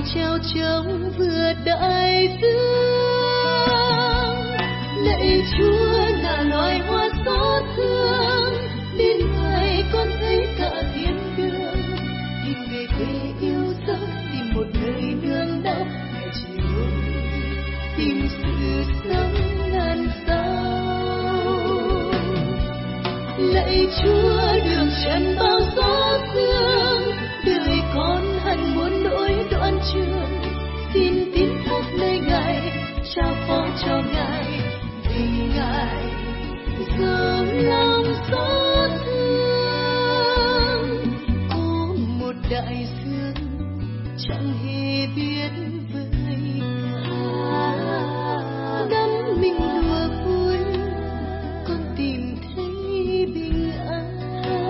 treo trống vừa đại dương. Lạy Chúa là loài hoa xót thương, bên Ngài con thấy cả thiên đường. Tìm về quê yêu dấu, tìm một nơi nương náu mẹ chiều, tìm sự sống ngàn sao. Lạy Chúa đường trần bao gió sương, đời con hẳn muốn nỗi đoạn trường. Xin tín thác nơi Ngài, trao phó cho Ngài, vì Ngài dâng lòng xót thương. Có một đại dương chẳng hề biết vơi ngã, đắm mình đùa vui con tìm thấy bình an.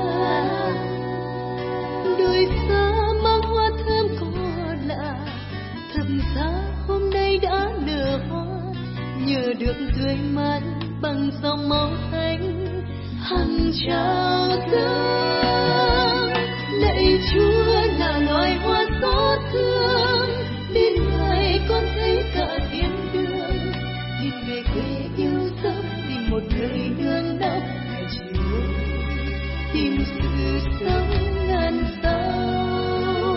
Đôi xa mang hoa thơm cỏ lạ, thầm giá hôm nay đã nở hoa, nhờ được tươi mát bằng dòng máu thánh hằng trào dâng. Lạy Chúa là loài hoa xót thương, bên Ngài con thấy cả thiên đường. Tìm về quê yêu dấu, tìm một nơi nương náu mẹ chiều, tìm sự sống ngàn sao.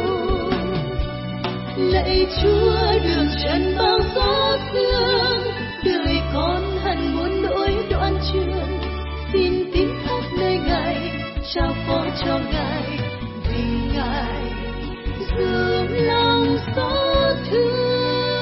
Lạy Chúa đường trần bao gió sương, đời con hẳn muốn nỗi đoạn trường. Xin tín thác nơi Ngài, trao phó cho Ngài, vì Ngài dâng lòng xót thương.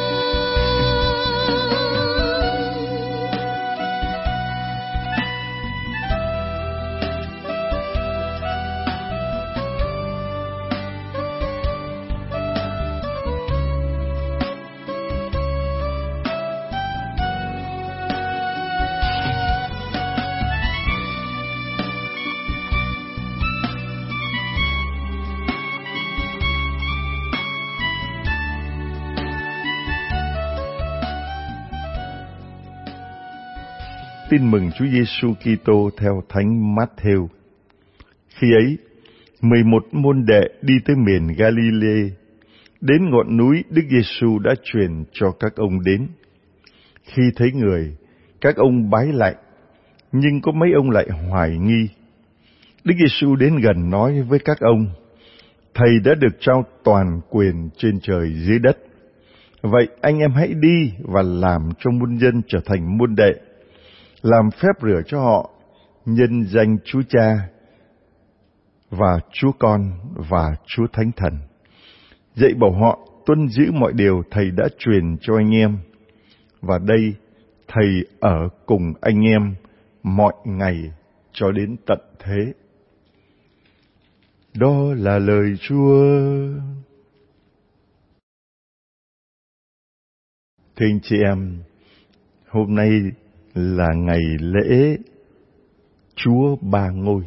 Tin mừng Chúa Giêsu Kitô theo Thánh Matthew. Khi ấy, 11 môn đệ đi tới miền Galilee. Đến ngọn núi, Đức Giêsu đã truyền cho các ông đến. Khi thấy người, các ông bái lạy, nhưng có mấy ông lại hoài nghi. Đức Giêsu đến gần nói với các ông: Thầy đã được trao toàn quyền trên trời dưới đất. Vậy anh em hãy đi và làm cho muôn dân trở thành môn đệ, làm phép rửa cho họ nhân danh Chúa Cha và Chúa Con và Chúa Thánh Thần. Dạy bảo họ tuân giữ mọi điều Thầy đã truyền cho anh em. Và đây, Thầy ở cùng anh em mọi ngày cho đến tận thế. Đó là lời Chúa. Thưa anh chị em, hôm nay là ngày lễ Chúa Ba Ngôi.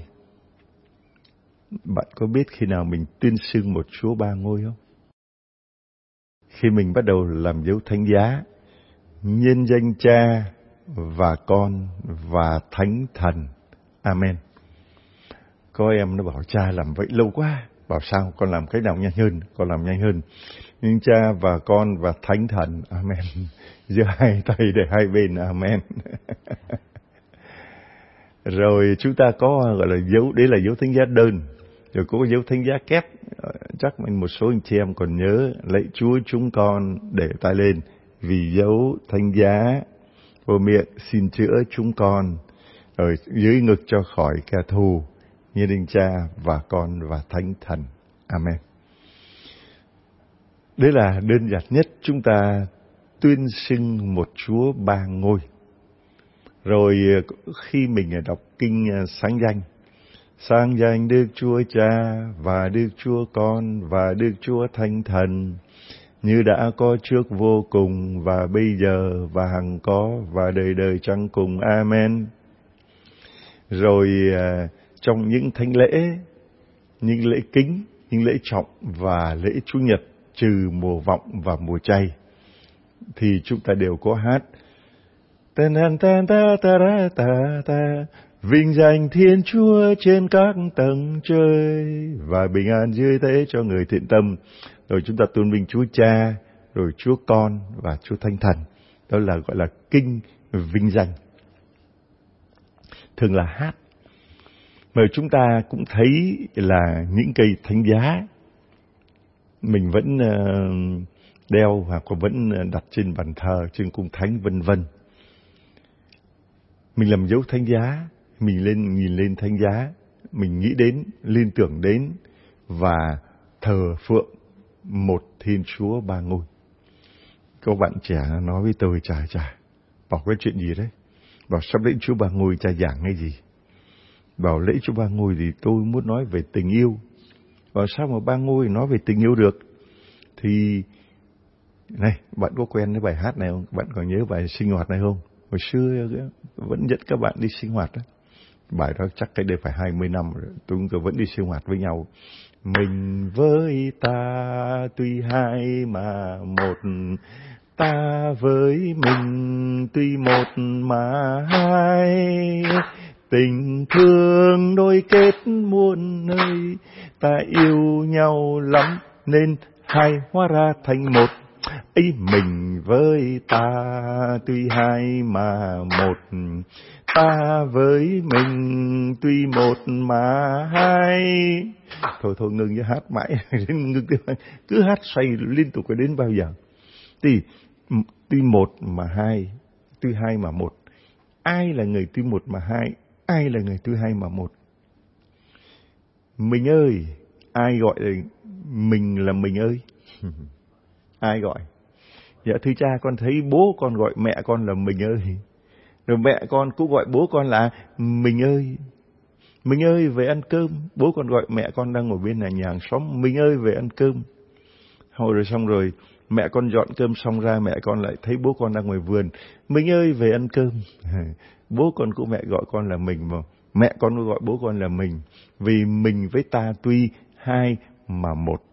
Bạn có biết khi nào mình tuyên xưng một Chúa Ba Ngôi không? Khi mình bắt đầu làm dấu thánh giá, nhân danh Cha và Con và Thánh Thần. Amen. Có em nó bảo cha làm vậy lâu quá. Bảo sao? Con làm cái nào nhanh hơn? Con làm nhanh hơn. Nhưng Cha và Con và Thánh Thần. Amen. Giơ hai tay để hai bên. Amen. Rồi chúng ta có gọi là dấu, đấy là dấu thánh giá đơn. Rồi có dấu thánh giá kép. Chắc mình một số anh chị em còn nhớ. Lạy Chúa chúng con để tay lên, vì dấu thánh giá. Vô miệng xin chữa chúng con. Rồi dưới ngực cho khỏi kẻ thù. Như Đức Cha và Con và Thánh Thần. Amen. Đấy là đơn giản nhất, chúng ta tuyên xưng một Chúa Ba Ngôi. Rồi khi mình đọc kinh sáng danh Đức Chúa Cha và Đức Chúa Con và Đức Chúa Thánh Thần, như đã có trước vô cùng và bây giờ và hằng có và đời đời chẳng cùng. Amen. Rồi trong những thánh lễ, những lễ kính, những lễ trọng và lễ Chủ nhật, trừ mùa vọng và mùa chay, thì chúng ta đều có hát vinh danh Thiên Chúa trên các tầng trời và bình an dưới thế cho người thiện tâm. rồi chúng ta tôn vinh Chúa Cha, rồi Chúa Con và Chúa Thánh Thần. Đó là gọi là kinh vinh danh. Thường là hát. Mà chúng ta cũng thấy là những cây thánh giá mình vẫn đeo hoặc vẫn đặt trên bàn thờ, trên cung thánh vân vân. Mình làm dấu thánh giá, mình nhìn lên thánh giá, mình nghĩ đến, liên tưởng đến và thờ phượng một Thiên Chúa ba ngôi. Các bạn trẻ nói với tôi, chà, bảo cái chuyện gì đấy? Bảo sắp lễ Chúa ba ngôi cha giảng hay gì? Bảo lễ Chúa ba ngôi thì tôi muốn nói về tình yêu. Bảo sao mà ba ngôi nói về tình yêu được? Thì này, bạn có quen cái bài hát này không? Bạn còn nhớ bài sinh hoạt này không? Hồi xưa vẫn dẫn các bạn đi sinh hoạt đó. Bài đó chắc cách đây phải 20 năm rồi. Chúng tôi vẫn đi sinh hoạt với nhau. Mình với ta tuy hai mà một, ta với mình tuy một mà hai. Tình thương đôi kết muôn nơi, ta yêu nhau lắm nên hai hóa ra thành một. Ấy mình với ta tuy hai mà một, ta với mình tuy một mà hai. Thôi ngừng như hát mãi, ngừng cứ hát xoay liên tục đến bao giờ? Tuy một mà hai, tuy hai mà một. Ai là người tuy một mà hai? Ai là người tuy hai mà một? Mình ơi, ai gọi là mình là mình ơi? Ai gọi? Dạ thưa cha, con thấy bố con gọi mẹ con là mình ơi. Rồi mẹ con cũng gọi bố con là mình ơi. Mình ơi về ăn cơm. Bố con gọi mẹ con đang ngồi bên nhà hàng xóm, mình ơi về ăn cơm. Rồi xong rồi mẹ con dọn cơm xong ra, mẹ con lại thấy bố con đang ngoài vườn, mình ơi về ăn cơm. Bố con của mẹ gọi con là mình, mà mẹ con cũng gọi bố con là mình. Vì mình với ta tuy hai mà một.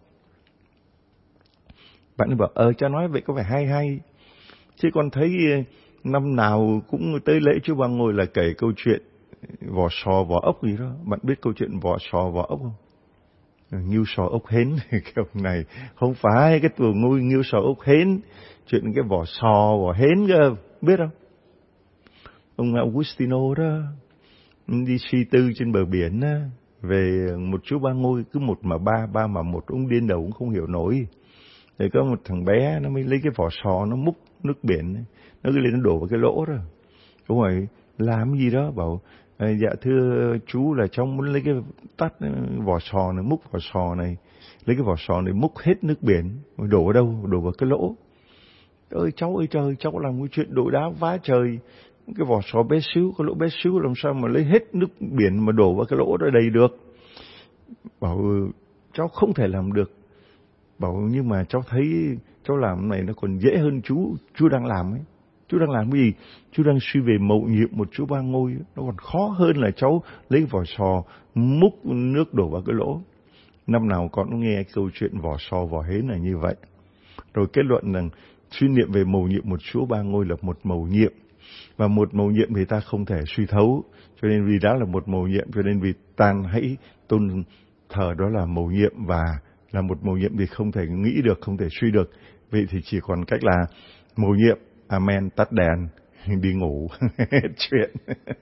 Bạn bảo cha nói vậy có phải hay, chứ con thấy năm nào cũng tới lễ Chúa ba ngôi là kể câu chuyện vỏ sò vỏ ốc gì đó. Bạn biết câu chuyện vỏ sò vỏ ốc không? Ngưu sò ốc hến. Cái ông này không phải cái tuồng nuôi ngưu sò ốc hến, chuyện cái vỏ sò vỏ hến cơ, biết không? Ông Augustino đó đi suy tư trên bờ biển đó, về một Chúa ba ngôi cứ một mà ba mà một. Ông điên đầu cũng không hiểu nổi. Thì có một thằng bé nó mới lấy cái vỏ sò nó múc nước biển, nó cứ lên nó đổ vào cái lỗ đó. Ông hỏi làm gì đó, bảo dạ thưa chú là cháu muốn lấy cái tắt vỏ sò này, múc vỏ sò này, lấy cái vỏ sò này múc hết nước biển, đổ vào đâu? Đổ vào cái lỗ. Cháu ơi trời, cháu làm cái chuyện đội đá vá trời, cái vỏ sò bé xíu, cái lỗ bé xíu làm sao mà lấy hết nước biển mà đổ vào cái lỗ đó đầy được? Bảo cháu không thể làm được. Bảo nhưng mà cháu thấy cháu làm này nó còn dễ hơn chú đang làm ấy. Chú đang làm cái gì? Chú đang suy về mầu nhiệm một Chúa ba ngôi. Nó còn khó hơn là cháu lấy vỏ sò múc nước đổ vào cái lỗ. Năm nào con cũng nghe câu chuyện vỏ sò vỏ hến là như vậy. Rồi kết luận rằng suy niệm về mầu nhiệm một Chúa ba ngôi là một mầu nhiệm. Và một mầu nhiệm thì ta không thể suy thấu. Cho nên vì đó là một mầu nhiệm, cho nên vì ta hãy tôn thờ đó là mầu nhiệm, và là một mầu nhiệm thì không thể nghĩ được, không thể suy được. Vậy thì chỉ còn cách là mầu nhiệm, amen, tắt đèn, đi ngủ, hết chuyện.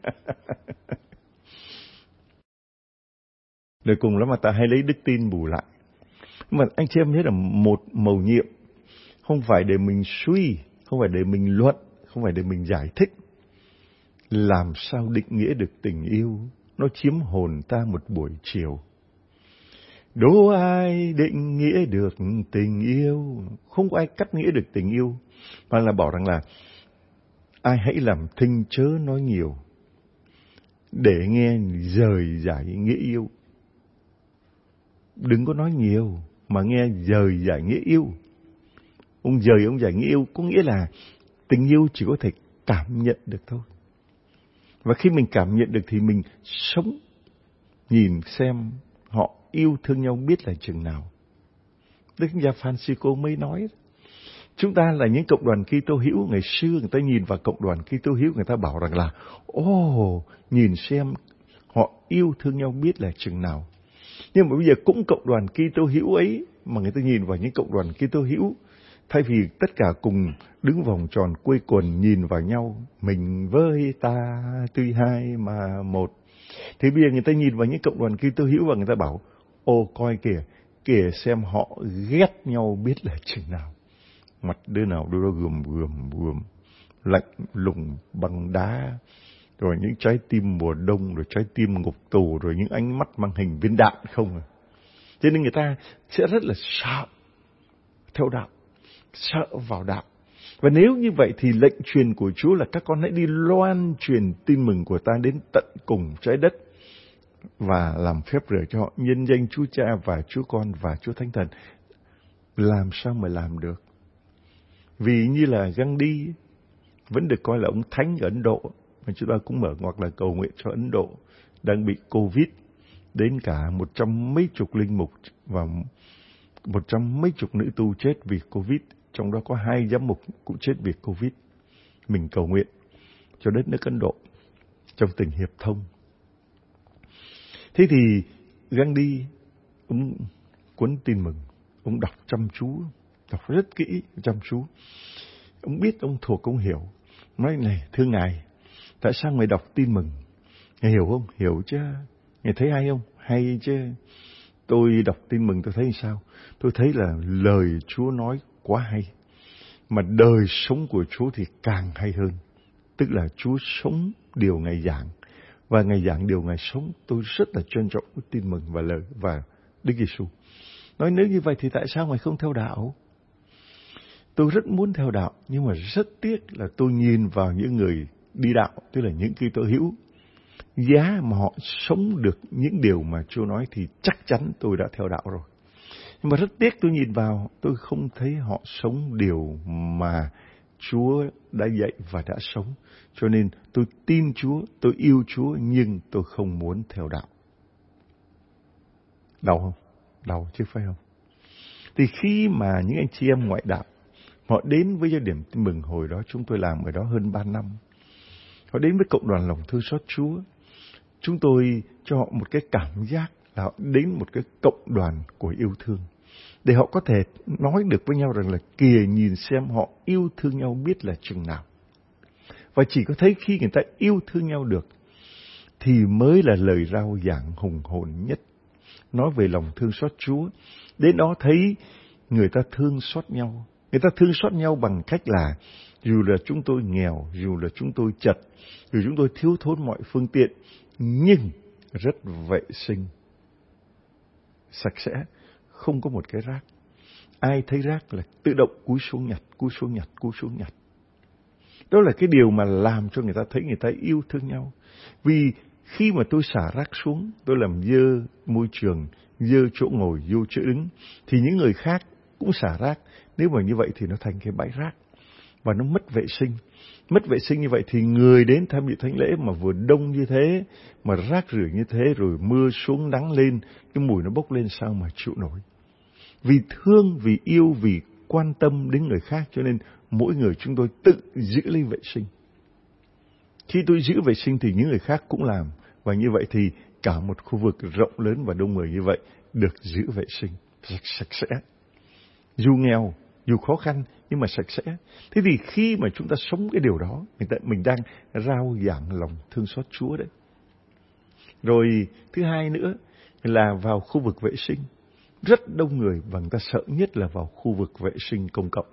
Rồi cùng lắm mà ta hay lấy đức tin bù lại. Nhưng mà anh chị em biết là một mầu nhiệm không phải để mình suy, không phải để mình luận, không phải để mình giải thích. Làm sao định nghĩa được tình yêu? Nó chiếm hồn ta một buổi chiều. Đố ai định nghĩa được tình yêu? Không có ai cắt nghĩa được tình yêu. Mà là bảo rằng là ai hãy làm thinh chớ nói nhiều, để nghe dời giải nghĩa yêu. Đừng có nói nhiều mà nghe dời giải nghĩa yêu. Ông dời ông giải nghĩa yêu có nghĩa là tình yêu chỉ có thể cảm nhận được thôi. Và khi mình cảm nhận được thì mình sống, nhìn xem họ yêu thương nhau biết là chừng nào. Đức Cha Francisco mới nói, chúng ta là những cộng đoàn Kitô hữu. Ngày xưa người ta nhìn vào cộng đoàn Kitô hữu, người ta bảo rằng là nhìn xem họ yêu thương nhau biết là chừng nào. Nhưng mà bây giờ cũng cộng đoàn Kitô hữu ấy, mà người ta nhìn vào những cộng đoàn Kitô hữu, thay vì tất cả cùng đứng vòng tròn quây quần nhìn vào nhau, mình với ta tuy hai mà một, thì bây giờ người ta nhìn vào những cộng đoàn Kitô hữu và người ta bảo, ô coi kìa, kìa xem họ ghét nhau biết là chừng nào. Mặt đứa nào đứa đó gườm, lạnh lùng bằng đá, rồi những trái tim mùa đông, rồi trái tim ngục tù, rồi những ánh mắt mang hình viên đạn không à. Cho nên người ta sẽ rất là sợ theo đạo, sợ vào đạo. Và nếu như vậy thì lệnh truyền của Chúa là các con hãy đi loan truyền tin mừng của ta đến tận cùng trái đất và làm phép rửa cho họ nhân danh Chúa Cha và Chúa Con và Chúa Thánh Thần. Làm sao mà làm được? Vì như là Gandhi vẫn được coi là ông thánh ở Ấn Độ, mà chúng ta cũng mở ngoặc là cầu nguyện cho Ấn Độ đang bị Covid, đến cả 100 mấy chục linh mục và 100 mấy chục nữ tu chết vì Covid, trong đó có 2 giám mục cũng chết vì Covid. Mình cầu nguyện cho đất nước Ấn Độ trong tình hiệp thông. Thế thì Gandhi, ông cuốn tin mừng, ông đọc chăm chú, đọc rất kỹ, chăm chú. Ông biết, ông thuộc, ông hiểu. Nói này, thưa Ngài, tại sao Ngài đọc tin mừng? Ngài hiểu không? Hiểu chứ. Ngài thấy hay không? Hay chứ. Tôi đọc tin mừng tôi thấy sao? Tôi thấy là lời Chúa nói quá hay. Mà đời sống của Chúa thì càng hay hơn. Tức là Chúa sống điều Ngài giảng. Và Ngài giảng điều Ngài sống. Tôi rất là trân trọng tin mừng và lời và Đức Giêsu. Nói nếu như vậy thì tại sao Ngài không theo đạo? Tôi rất muốn theo đạo, nhưng mà rất tiếc là tôi nhìn vào những người đi đạo, tức là những Kitô hữu. Giá mà họ sống được những điều mà Chúa nói thì chắc chắn tôi đã theo đạo rồi. Nhưng mà rất tiếc tôi nhìn vào, tôi không thấy họ sống điều mà Chúa đã dạy và đã sống. Cho nên tôi tin Chúa, tôi yêu Chúa, nhưng tôi không muốn theo đạo. Đau không? Đau chứ phải không? Thì khi mà những anh chị em ngoại đạo, họ đến với gia điểm tin mừng hồi đó, chúng tôi làm ở đó hơn 3 năm. Họ đến với cộng đoàn lòng thương xót Chúa. Chúng tôi cho họ một cái cảm giác là họ đến một cái cộng đoàn của yêu thương. Để họ có thể nói được với nhau rằng là kìa nhìn xem họ yêu thương nhau biết là chừng nào. Và chỉ có thấy khi người ta yêu thương nhau được thì mới là lời rao giảng hùng hồn nhất. Nói về lòng thương xót Chúa. Đến đó thấy người ta thương xót nhau. Người ta thương xót nhau bằng cách là dù là chúng tôi nghèo, dù là chúng tôi chật, dù chúng tôi thiếu thốn mọi phương tiện, nhưng rất vệ sinh, sạch sẽ, không có một cái rác. Ai thấy rác là tự động cúi xuống nhặt. Đó là cái điều mà làm cho người ta thấy người ta yêu thương nhau. Vì khi mà tôi xả rác xuống, tôi làm dơ môi trường, dơ chỗ ngồi, vô chỗ đứng, thì những người khác cũng xả rác. Nếu mà như vậy thì nó thành cái bãi rác và nó mất vệ sinh. Mất vệ sinh như vậy thì người đến tham dự thánh lễ mà vừa đông như thế, mà rác rưởi như thế, rồi mưa xuống nắng lên, cái mùi nó bốc lên sao mà chịu nổi. Vì thương, vì yêu, vì quan tâm đến người khác, cho nên mỗi người chúng tôi tự giữ lấy vệ sinh. Khi tôi giữ vệ sinh thì những người khác cũng làm, và như vậy thì cả một khu vực rộng lớn và đông người như vậy được giữ vệ sinh, sạch sẽ. Dù nghèo, dù khó khăn, nhưng mà sạch sẽ. Thế thì khi mà chúng ta sống cái điều đó, mình đang rao giảng lòng thương xót Chúa đấy. Rồi thứ hai nữa là vào khu vực vệ sinh. Rất đông người và người ta sợ nhất là vào khu vực vệ sinh công cộng.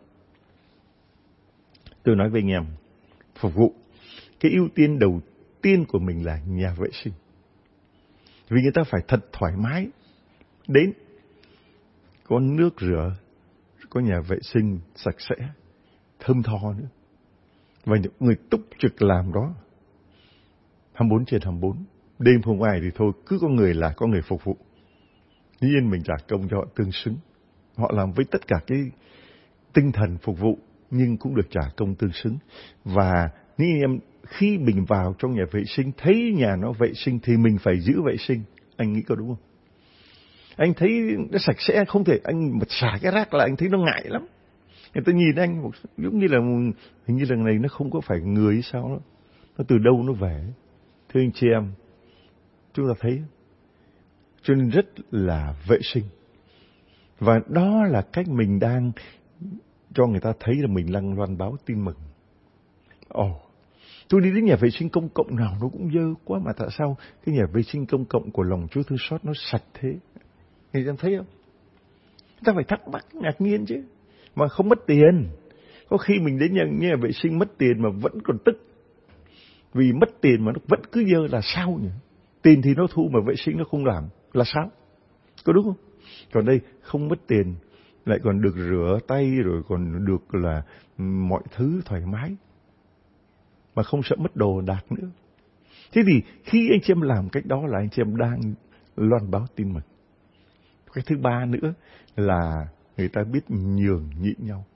Tôi nói với anh em, phục vụ, cái ưu tiên đầu tiên của mình là nhà vệ sinh. Vì người ta phải thật thoải mái. Đến, có nước rửa, có nhà vệ sinh sạch sẽ, thơm tho nữa. Và những người túc trực làm đó 24/24. Đêm hôm ngoài thì thôi, cứ có người là có người phục vụ. Dĩ nhiên mình trả công cho họ tương xứng. Họ làm với tất cả cái tinh thần phục vụ, nhưng cũng được trả công tương xứng. Và những em khi mình vào trong nhà vệ sinh, thấy nhà nó vệ sinh thì mình phải giữ vệ sinh. Anh nghĩ có đúng không? Anh thấy nó sạch sẽ, không thể anh mà xả cái rác là anh thấy nó ngại lắm. Người ta nhìn anh giống như là hình như lần này nó không có phải người hay sao đó. Nó từ đâu nó về. Thưa anh chị em, chúng ta thấy cho nên rất là vệ sinh. Và đó là cách mình đang cho người ta thấy là mình đang loan báo tin mừng. Tôi đi đến nhà vệ sinh công cộng nào nó cũng dơ quá, mà tại sao cái nhà vệ sinh công cộng của lòng Chúa thương xót nó sạch thế? Người ta thấy không? Ta phải thắc mắc, ngạc nhiên chứ. Mà không mất tiền. Có khi mình đến nhà vệ sinh mất tiền mà vẫn còn tức. Vì mất tiền mà nó vẫn cứ dơ là sao nhỉ? Tiền thì nó thu mà vệ sinh nó không làm là sao? Có đúng không? Còn đây không mất tiền, lại còn được rửa tay, rồi còn được là mọi thứ thoải mái, mà không sợ mất đồ đạc nữa. Thế thì khi anh chị em làm cách đó là anh chị em đang loan báo tin mừng. Cái thứ ba nữa là người ta biết nhường nhịn nhau.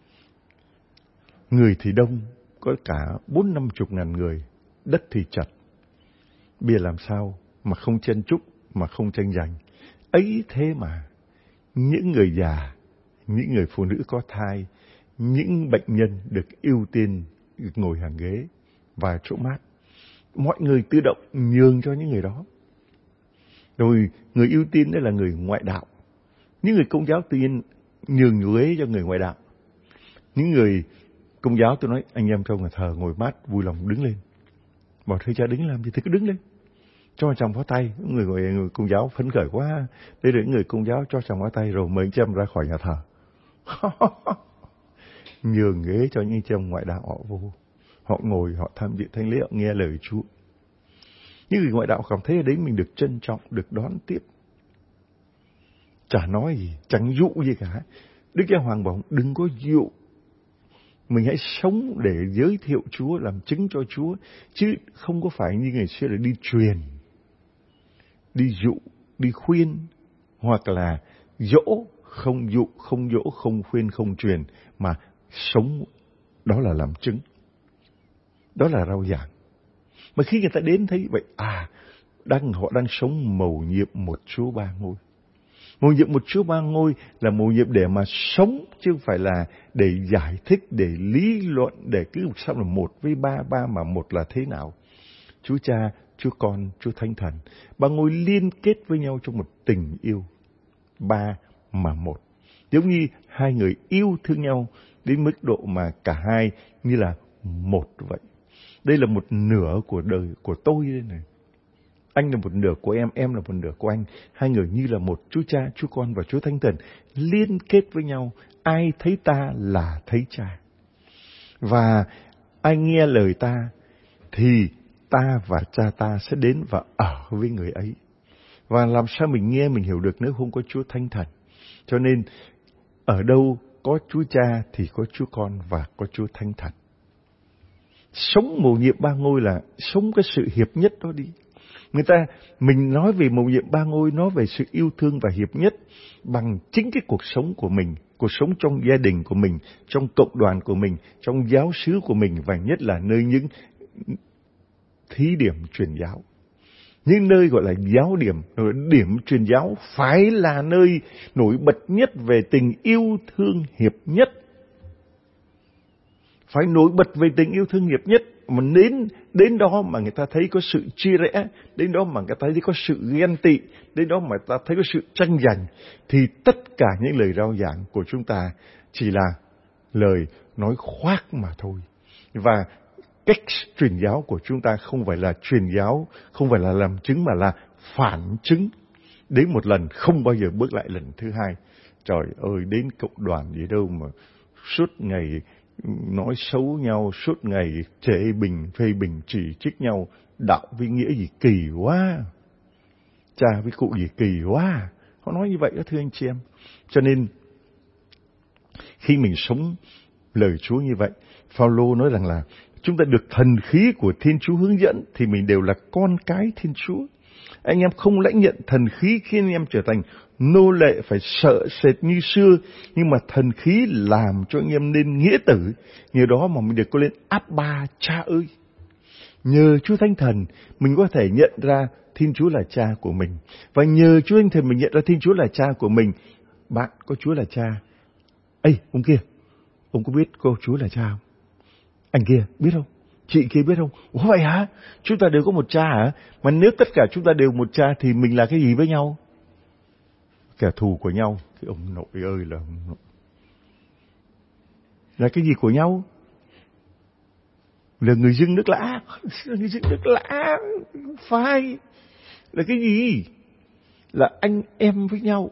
Người thì đông, có cả 40-50 ngàn người, đất thì chật. Bây giờ làm sao mà không chen chúc, mà không tranh giành. Ấy thế mà những người già, những người phụ nữ có thai, những bệnh nhân được ưu tiên ngồi hàng ghế và chỗ mát. Mọi người tự động nhường cho những người đó. Rồi người ưu tiên đó là người ngoại đạo. Những người Công giáo tự nhiên nhường ghế cho người ngoại đạo. Những người Công giáo tôi nói anh em trong nhà thờ ngồi mát vui lòng đứng lên. Bảo thưa cha đứng làm gì thì cứ đứng lên. Cho chồng phó tay. Người Công giáo phấn khởi quá. Đây là những người Công giáo cho chồng phó tay rồi mời anh chị em ra khỏi nhà thờ. Nhường ghế cho những chị em ngoại đạo họ vô. Họ ngồi, họ tham dự thánh lễ, họ nghe lời Chúa. Những người ngoại đạo cảm thấy ở đấy mình được trân trọng, được đón tiếp. Chả nói gì, chẳng dụ gì cả. Đức Giáo Hoàng bảo đừng có dụ. Mình hãy sống để giới thiệu Chúa, làm chứng cho Chúa. Chứ không có phải như ngày xưa là đi truyền, đi dụ, đi khuyên. Hoặc là dỗ, không dụ, không dỗ, không khuyên, không truyền. Mà sống, đó là làm chứng. Đó là rao giảng. Mà khi người ta đến thấy vậy, họ đang sống mầu nhiệm một Chúa ba ngôi. Mầu nhiệm một Chúa ba ngôi là mầu nhiệm để mà sống, chứ không phải là để giải thích, để lý luận, để cứ sao là 1 với 3, 3 mà 1 là thế nào. Chúa Cha, Chúa Con, Chúa Thánh Thần, ba ngôi liên kết với nhau trong một tình yêu. 3 mà 1. Giống như hai người yêu thương nhau đến mức độ mà cả hai như là một vậy. Đây là một nửa của đời của tôi đây này. Anh là một nửa của em là một nửa của anh. Hai người như là một, Chúa Cha, Chúa Con và Chúa Thánh Thần liên kết với nhau. Ai thấy ta là thấy Cha. Và ai nghe lời ta thì ta và Cha ta sẽ đến và ở với người ấy. Và làm sao mình nghe, mình hiểu được nếu không có Chúa Thánh Thần. Cho nên ở đâu có Chúa Cha thì có Chúa Con và có Chúa Thánh Thần. Sống mầu nhiệm ba ngôi là sống cái sự hiệp nhất đó đi. Mình nói về mầu nhiệm ba ngôi, nói về sự yêu thương và hiệp nhất bằng chính cái cuộc sống của mình, cuộc sống trong gia đình của mình, trong cộng đoàn của mình, trong giáo xứ của mình, và nhất là nơi những thí điểm truyền giáo. Những nơi gọi là giáo điểm, điểm truyền giáo phải là nơi nổi bật nhất về tình yêu thương hiệp nhất. Phải nổi bật về tình yêu thương hiệp nhất. Mà đến đó mà người ta thấy có sự chia rẽ, đến đó mà người ta thấy có sự ghen tị, đến đó mà người ta thấy có sự tranh giành, thì tất cả những lời rao giảng của chúng ta chỉ là lời nói khoác mà thôi. Và cách truyền giáo của chúng ta không phải là truyền giáo, không phải là làm chứng, mà là phản chứng. Đến một lần không bao giờ bước lại lần thứ hai. Trời ơi, đến cộng đoàn gì đâu mà suốt ngày nói xấu nhau, suốt ngày chê bình, phê bình, chỉ trích nhau. Đạo với nghĩa gì kỳ quá, cha với cụ gì kỳ quá. Họ nói như vậy đó thưa anh chị em. Cho nên khi mình sống lời Chúa như vậy, Phao-lô nói rằng là chúng ta được thần khí của Thiên Chúa hướng dẫn thì mình đều là con cái Thiên Chúa. Anh em không lãnh nhận thần khí khi anh em trở thành nô lệ phải sợ sệt như xưa, nhưng mà thần khí làm cho anh em nên nghĩa tử. Nhờ đó mà mình được có lên Abba, Cha ơi. Nhờ Chúa Thánh Thần mình có thể nhận ra Thiên Chúa là Cha của mình. Và nhờ Chúa Thánh Thần mình nhận ra Thiên Chúa là Cha của mình. Bạn có Chúa là Cha. Ê, ông kia, ông có biết cô Chúa là Cha không? Anh kia, biết không? Chị kia biết không? Ủa vậy hả? Chúng ta đều có một Cha hả? Mà nếu tất cả chúng ta đều một Cha thì mình là cái gì với nhau? kẻ thù của nhau. Cái ông nội ơi là cái gì của nhau? Là người dưng nước lã. Người dưng nước lã phải là cái gì? Là anh em với nhau.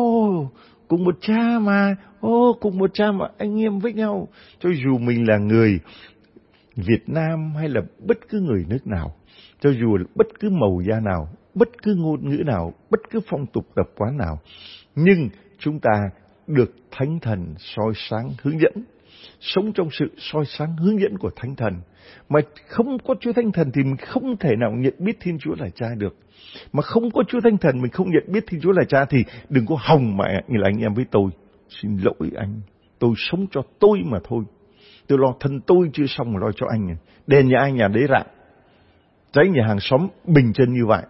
Cùng một cha mà. Cùng một cha mà anh em với nhau. Cho dù mình là người Việt Nam hay là bất cứ người nước nào, cho dù là bất cứ màu da nào, bất cứ ngôn ngữ nào, bất cứ phong tục tập quán nào, nhưng chúng ta được Thánh Thần soi sáng hướng dẫn, sống trong sự soi sáng hướng dẫn của Thánh Thần. Mà không có Chúa Thánh Thần thì mình không thể nào nhận biết Thiên Chúa là Cha được. Mà không có Chúa Thánh Thần mình không nhận biết Thiên Chúa là Cha thì đừng có hòng mà là anh em với tôi. Xin lỗi anh, tôi sống cho tôi mà thôi. Tôi lo thân tôi chưa xong mà lo cho anh. Đèn nhà ai nhà đấy rạng, cháy nhà hàng xóm bình chân như vậy.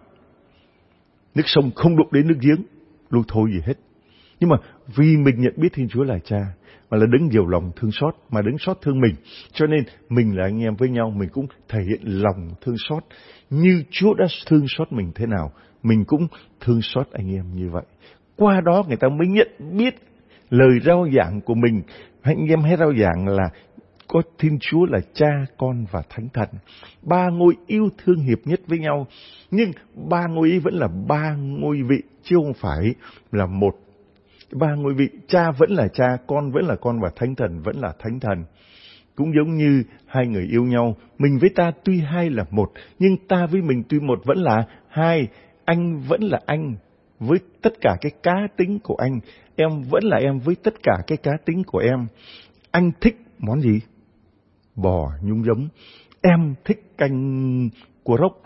Nước sông không đụng đến nước giếng, lui thôi gì hết. Nhưng mà vì mình nhận biết Thiên Chúa là Cha, mà là đấng nhiều lòng thương xót, mà đấng xót thương mình, cho nên mình là anh em với nhau, mình cũng thể hiện lòng thương xót. Như Chúa đã thương xót mình thế nào, mình cũng thương xót anh em như vậy. Qua đó người ta mới nhận biết lời rao giảng của mình. Anh em hãy rao giảng là có Thiên Chúa là Cha, Con và Thánh Thần. Ba ngôi yêu thương hiệp nhất với nhau. Nhưng ba ngôi ấy vẫn là ba ngôi vị, chứ không phải là một. Ba ngôi vị, Cha vẫn là Cha, Con vẫn là Con và Thánh Thần vẫn là Thánh Thần. Cũng giống như hai người yêu nhau, mình với ta tuy hai là một, nhưng ta với mình tuy một vẫn là hai. Anh vẫn là anh với tất cả cái cá tính của anh, em vẫn là em với tất cả cái cá tính của em. Anh thích món gì? Bò nhúng giấm. Em thích canh cua rốc.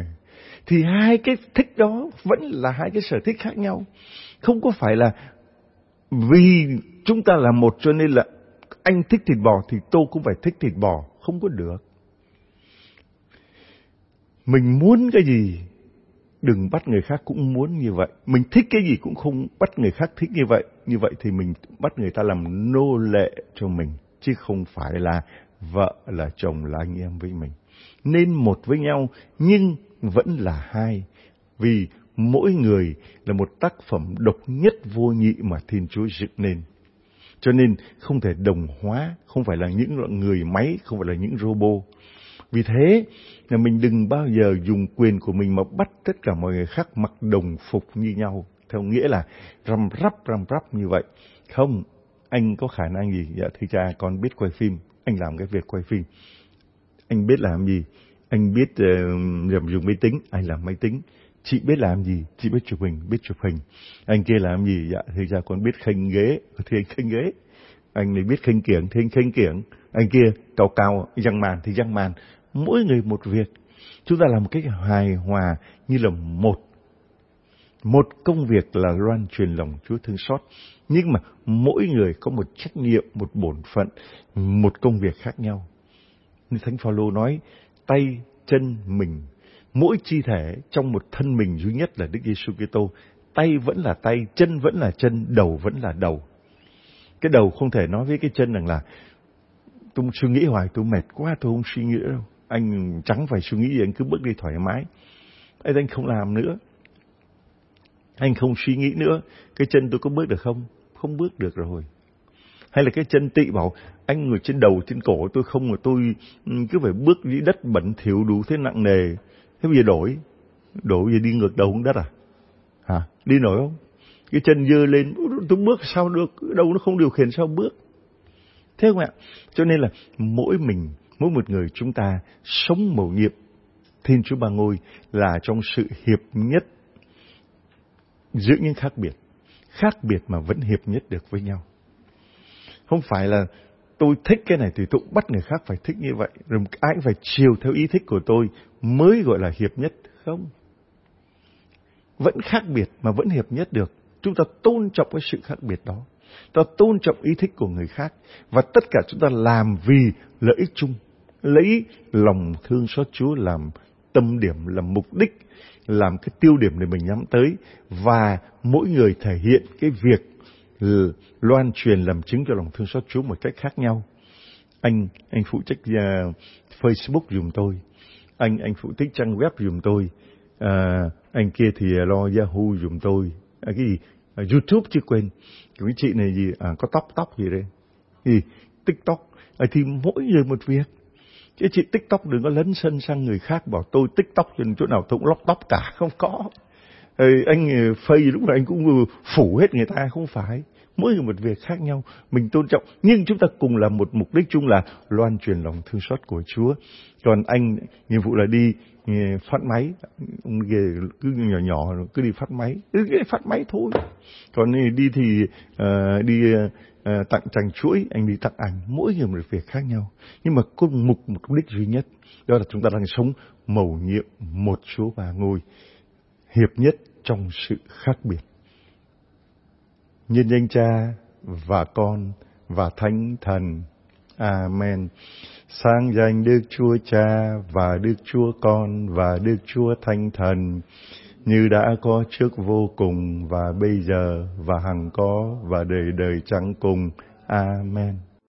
Thì hai cái thích đó vẫn là hai cái sở thích khác nhau. Không có phải là vì chúng ta là một cho nên là anh thích thịt bò thì tôi cũng phải thích thịt bò. Không có được. Mình muốn cái gì, đừng bắt người khác cũng muốn như vậy. Mình thích cái gì cũng không bắt người khác thích như vậy. Như vậy thì mình bắt người ta làm nô lệ cho mình, chứ không phải là vợ, là chồng, là anh em với mình. Nên một với nhau, nhưng vẫn là hai. Vì mỗi người là một tác phẩm độc nhất vô nhị mà Thiên Chúa dựng nên. Cho nên không thể đồng hóa, không phải là những người máy, không phải là những robot. Vì thế là mình đừng bao giờ dùng quyền của mình mà bắt tất cả mọi người khác mặc đồng phục như nhau, theo nghĩa là răm rắp như vậy. Không, anh có khả năng gì? Dạ thưa cha, con biết quay phim, anh làm cái việc quay phim. Anh biết làm gì? Anh biết dùng máy tính, anh làm máy tính. Chị biết làm gì? Chị biết chụp hình, biết chụp hình. Anh kia làm gì? Dạ thưa cha, con biết khênh ghế, thì anh khênh ghế. Anh này biết khênh kiểng thì anh khênh kiểng. Anh kia cào giăng màn thì giăng màn. Mỗi người một việc. Chúng ta làm một cách hài hòa như là một công việc là loan truyền lòng Chúa thương xót. Nhưng mà mỗi người có một trách nhiệm, một bổn phận, một công việc khác nhau. Như Thánh Phaolô nói, tay, chân, mình, mỗi chi thể trong một thân mình duy nhất là Đức Giêsu Kitô. Tay vẫn là tay, chân vẫn là chân, đầu vẫn là đầu. Cái đầu không thể nói với cái chân rằng là tôi suy nghĩ hoài, tôi mệt quá, tôi không suy nghĩ nữa đâu. Anh chẳng phải suy nghĩ gì, anh cứ bước đi thoải mái. Anh không làm nữa. Anh không suy nghĩ nữa. Cái chân tôi có bước được không? Không bước được rồi. Hay là cái chân tị bảo, anh ngồi trên đầu, trên cổ tôi không, mà tôi cứ phải bước đi đất bẩn thỉu đủ thế nặng nề. Thế bây giờ đổi giờ đi ngược đầu xuống đất à? Hả? Đi nổi không? Cái chân dơ lên, tôi bước sao được, đầu nó không điều khiển sao bước. Thế không ạ? Cho nên là mỗi một người chúng ta sống mầu nhiệm Thiên Chúa Ba Ngôi là trong sự hiệp nhất giữa những khác biệt mà vẫn hiệp nhất được với nhau. Không phải là tôi thích cái này thì tôi bắt người khác phải thích như vậy, rồi ai cũng phải chiều theo ý thích của tôi mới gọi là hiệp nhất. Không. Vẫn khác biệt mà vẫn hiệp nhất được. Chúng ta tôn trọng cái sự khác biệt đó. Ta tôn trọng ý thích của người khác. Và tất cả chúng ta làm vì lợi ích chung. Lấy lòng thương xót Chúa làm tâm điểm, làm mục đích, làm cái tiêu điểm để mình nhắm tới. Và mỗi người thể hiện cái việc loan truyền làm chứng cho lòng thương xót Chúa một cách khác nhau. Anh phụ trách Facebook giùm tôi. Anh phụ trách trang web giùm tôi. Anh kia thì lo Yahoo giùm tôi. Cái gì? YouTube chứ quên. Cái chị này gì có tóc gì đây? Gì TikTok. Thì mỗi người một việc. Chứ chị TikTok đừng có lấn sân sang người khác bảo tôi TikTok trên chỗ nào tôi cũng lóc tóc cả, không có. Anh Face lúc nào anh cũng phủ hết người ta, không phải. Mỗi người một việc khác nhau, mình tôn trọng, nhưng chúng ta cùng là một mục đích chung là loan truyền lòng thương xót của Chúa. Còn anh nhiệm vụ là đi phát máy, ông cứ nhỏ cứ đi phát máy thôi. Còn đi thì tặng tràng chuỗi, anh đi tặng ảnh, mỗi người một việc khác nhau. Nhưng mà có mục đích duy nhất, đó là chúng ta đang sống mầu nhiệm một Chúa Ba Ngôi, hiệp nhất trong sự khác biệt. Nhân danh Cha và Con và Thánh Thần. Amen. Sáng danh Đức Chúa Cha và Đức Chúa Con và Đức Chúa Thánh Thần, như đã có trước vô cùng và bây giờ và hằng có và đời đời chẳng cùng. Amen.